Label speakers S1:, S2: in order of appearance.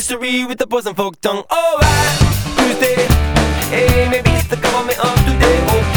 S1: history with the boys and folk tongue. Alright, Tuesday, hey, maybe it's the government of today. Okay.